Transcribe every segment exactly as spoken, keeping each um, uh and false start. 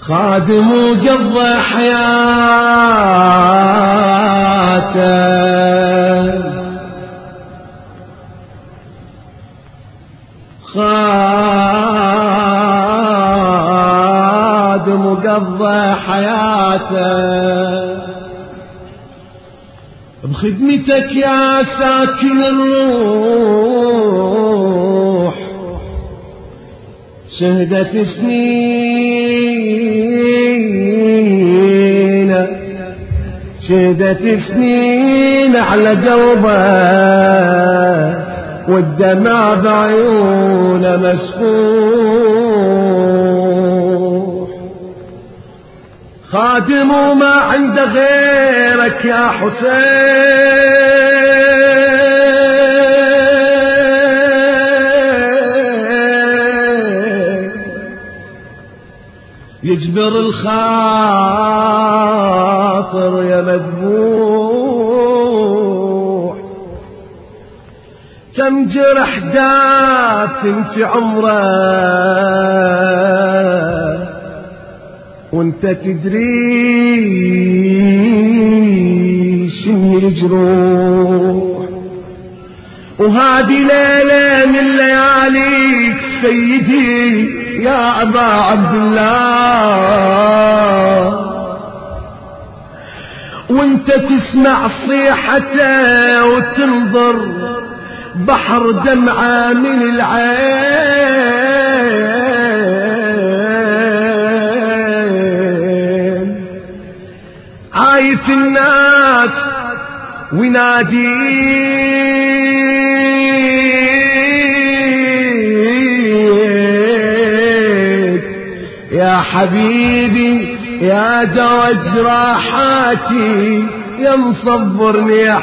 خادم وقضى حياته خادم وقضى حياته بخدمتك يا ساكن الروح شهدت سنين شهدت سنين على قلبه والدمع بعيونه مسفوح خادم وما عنده غيرك يا حسين يجبر الخاطر يا مذبوح كم جرح دافن في عمره وانت تدري شنو الجروح وهذه ليلة من لياليك سيدي يا أبا عبد الله وانت تسمع صيحته وتنظر بحر دمعة من العين عايف الناس ويناديك يا حبيبي يا دوا جراحاتي يا مصبرني يا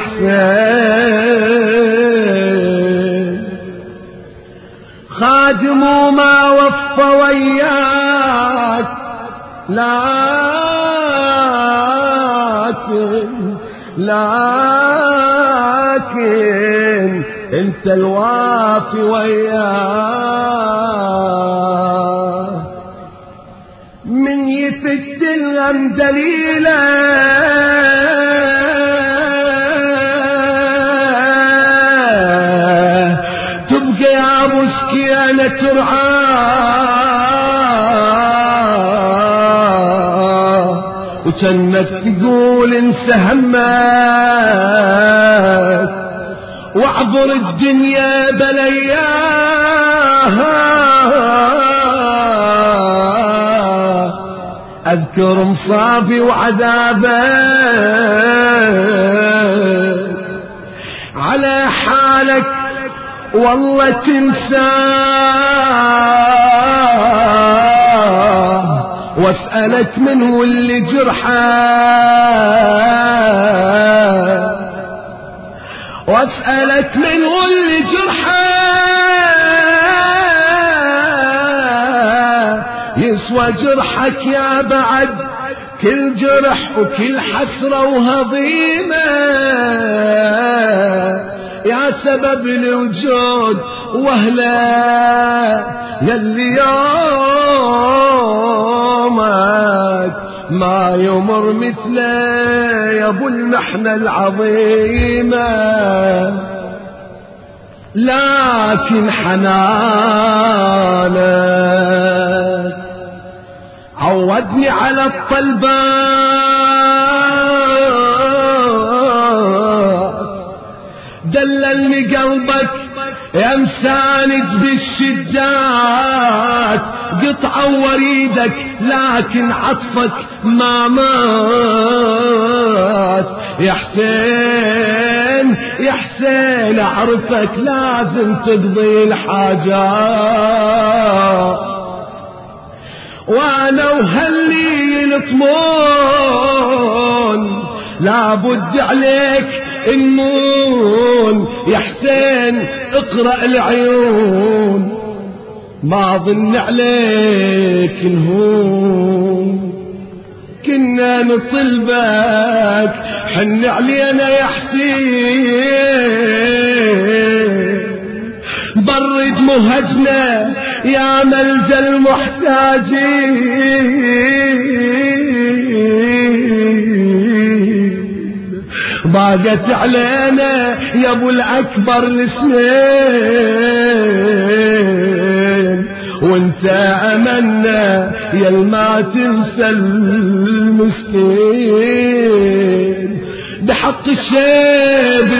حسين خادم وما وفى وياك لكن لكن انت الوافي وياه من يفت الغم دليله تبقى يا مسكينة ترعاه وجنك تقول انسى همك واعبر الدنيا بلياها اذكر مصابي وعذابه على حالك والله تنساه واسألك من هو اللي جرحه واسألك من هو اللي جرحه يسوى جرحك يا بعد كل جرح وكل حسرة وهضيمة يا سبب الوجود وهلا يلي يومك ما يمر مثله يا ابو المحنة العظيمة لكن حنانك عودني على الطلبات دللني قلبك يا مساند بالشدات قطعة وريدك لكن عطفك ما مات يا حسين يا حسين اعرفك لازم تقضي الحاجات وانا وهلي يلطمون لابد عليك النون يا حسين اقرأ العيون ما ظن عليك نهون كنا نطلبك حن علينا يا حسين برد مهجنا يا ملجأ المحتاجين ضاقت علينا يا ابو الاكبر السنين، وانت امنا يا الما تنسى المسكين، بحق الشيب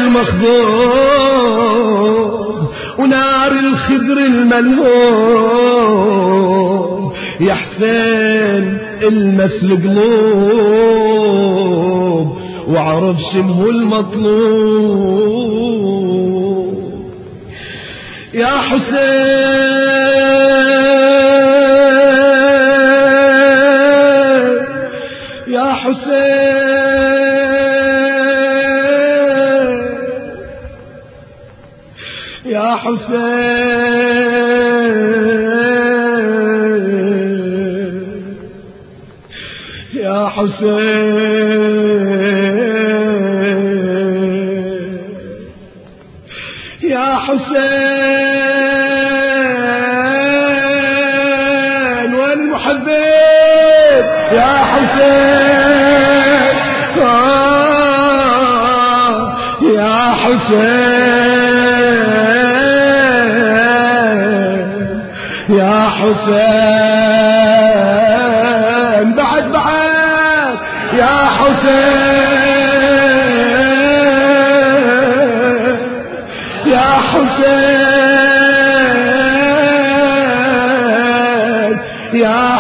المخضوم ونار الخدر الملهوم، يا حسين المس القلوب وعرف شنو المطلوب. يا حسين يا حسين يا حسين يا حسين يا حسين وين المحبين يا حسين آه يا حسين يا حسين بعد بعد يا حسين يا حسين يا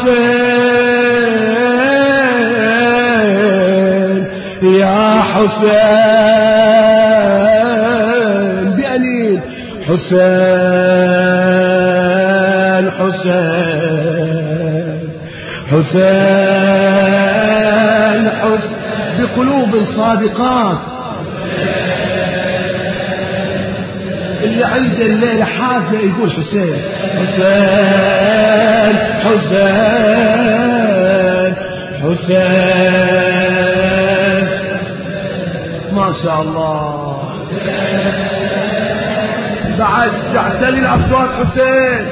حسين يا حسين بأنين حسين حسين حسين حسين بقلوب صادقات، اللي عنده الليلة حاجة يقول حسين حسين حسين حسين ما شاء الله. بعد تعتلي الأصوات حسين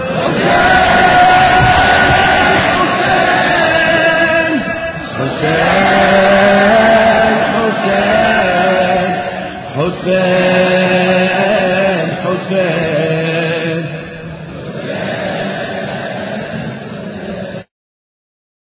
حسين حسين حسين حسين حسين